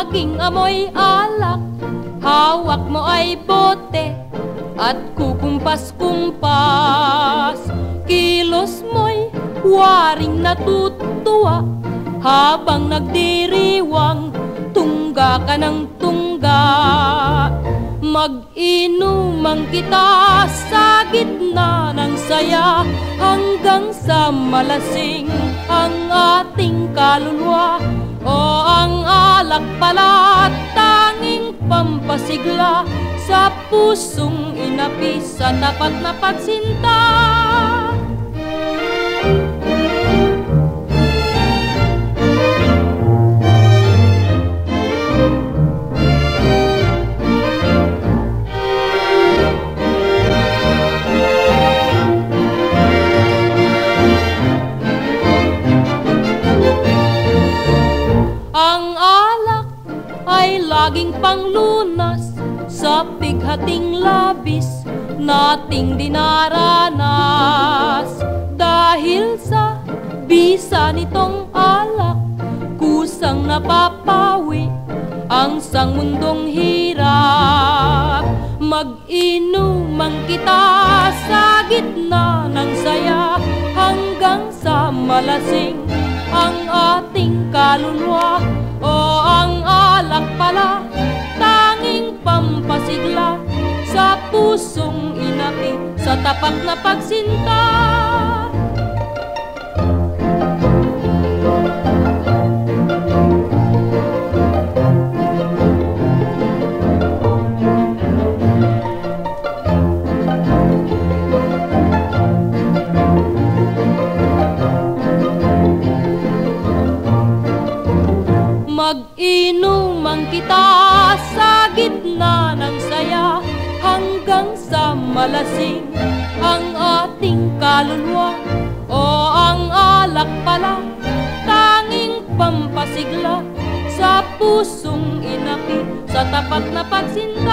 aking amoy alak, hawak mo ay bote at kukumpas-kumpas. Kilos mo'y waring natutuwa habang nagdiriwang, tungga ka ng tungga. Mag-inumang kita sa gitna ng saya, hanggang sa malasing ang ating kaluluwa. O ang alak pala tanging pampasigla sa pusong inapi sa tapat na pagsinta. Ang alak ay laging panglunas sa bighating labis nating dinaranas. Dahil sa bisa nitong alak, kusang napapawi ang sangmundong hirap. Mag-inumang kita sa gitna ng saya, hanggang sa malasing ang ating kaluluwa. O ang alak pala tanging pampasigla sa pusong inapi sa tapat na pagsinta. Mag-inumang kita sa gitna ng saya, hanggang sa malasing ang ating kaluluwa. O ang alak pala tanging pampasigla sa pusong inapi sa tapat na pagsinta.